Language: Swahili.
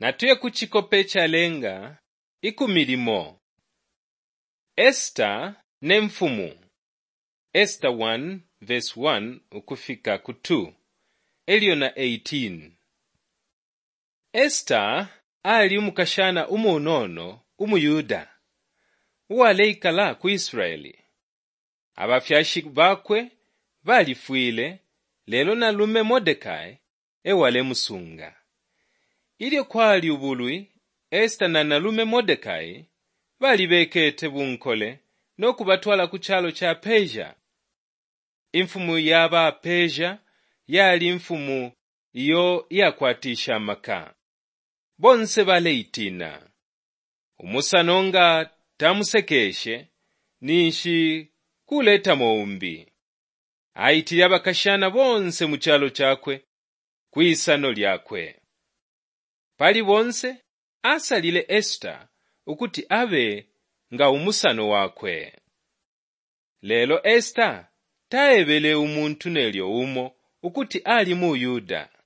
Natuye kuchikope chalenga ikumilimo. Esther ne mfumu. Esther 1 verse 1 ukufika ku 2. Eliyo na 18. Esther ali umukashana umunono umuyuda. Uwaleikala ku Israeli. Abafyashi bakwe balifwile lelo nalume Mordekai ewale musunga. Ilyo kwali ubului Esther na nalume Mordekai balibekete bunkole nokubatwala ku chalo cha Persia. Imfumu yaba Persia yali imfumu iyo yakwatisha maka. Bonse baleitina. Umusanonga tamusekeshe nishi kuleta moumbi. Aitira bakashana bonse mu chalo chakwe kwisano lyakwe. Pali bonse asalile Esther ukuti abe nga umusano wakwe. Lelo Esther taebele umuntu nelyo umo ukuti ali mu Yuda.